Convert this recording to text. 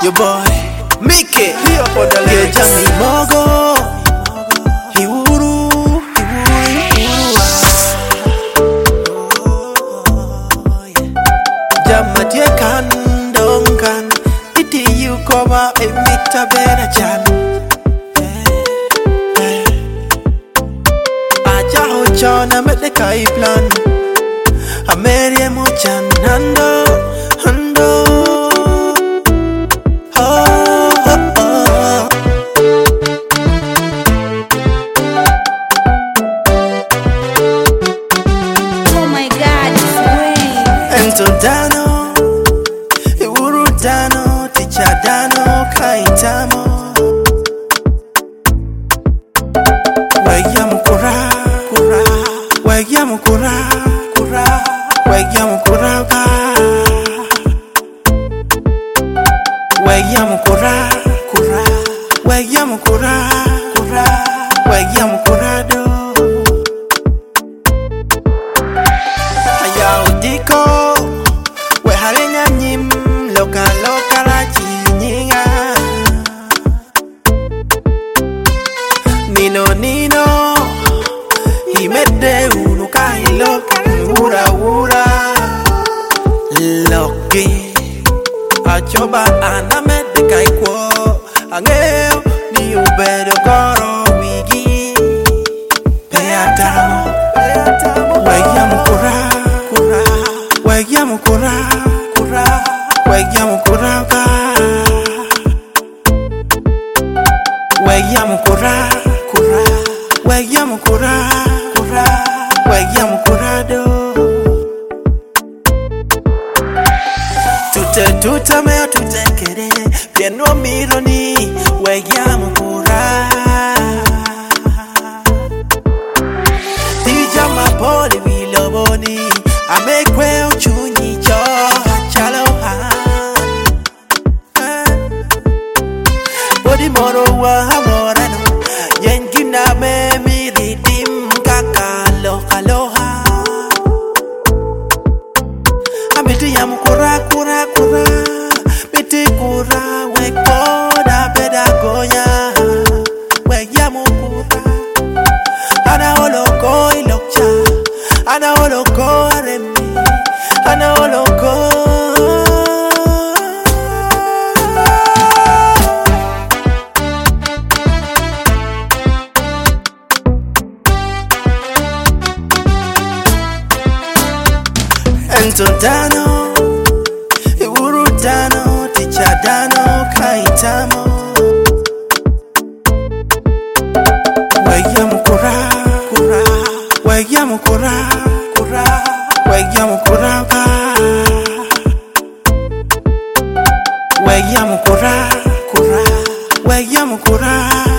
Your boy, Mickey, he up on the ledge. Jammy Mogo, Hiwuru. Jamatie kan dongan, iti you cover a mita bena chan. Aja ho chona met the kai plan. Amerie mo chan hando. Dano, Iwuru Dano, Teacher Dano, Kaitamo. Wayamukura, Wayamukura, Wayamukura, Wayamukura, Wayamukura, Wayamukura do. Ayao diko. Harenya nyim loka la chinyinga Nino Himede unuka hiloka ura Loki Achoba anamede kaikwo Angeo ni ubedo koro wigi Peyatamo Wayamukura Wayamukura Wayamukura do. Tuta mea tutekere piano mironi Wayamukura Tija mapoli wiloboni Amekwe uchunyi cho Body moro wa morano Yengina me miridim kakaloha Amiti yamukura Miti kura wekoda pedagoya Weyamukura Ana holoko ilokcha Ana holoko remi Ana holoko Dano, Iwuru Dano, Teacher Dano, Kaitamo. Wayamukura, Wayamukura, Wayamukura, Wayamukura.